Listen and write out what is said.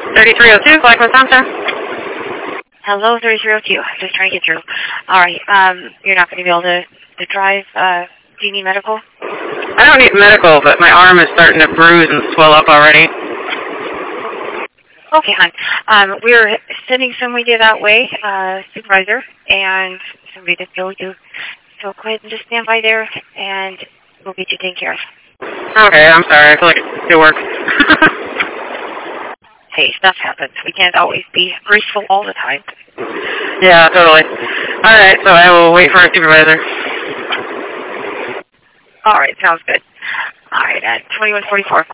3302, Blackman Center. Hello, 3302. Just trying to get through. All right. You're not going to be able to drive. Do you need medical? I don't need medical, but my arm is starting to bruise and swell up already. Okay, hon. We're sending somebody that way, supervisor, and somebody to go to. So go ahead and just stand by there, and we'll get you taken care of. Okay, I'm sorry. I feel like it works. Hey, stuff happens. We can't always be graceful all the time. Yeah, totally. All right, so I will wait for a supervisor. All right, sounds good. All right, at 2144.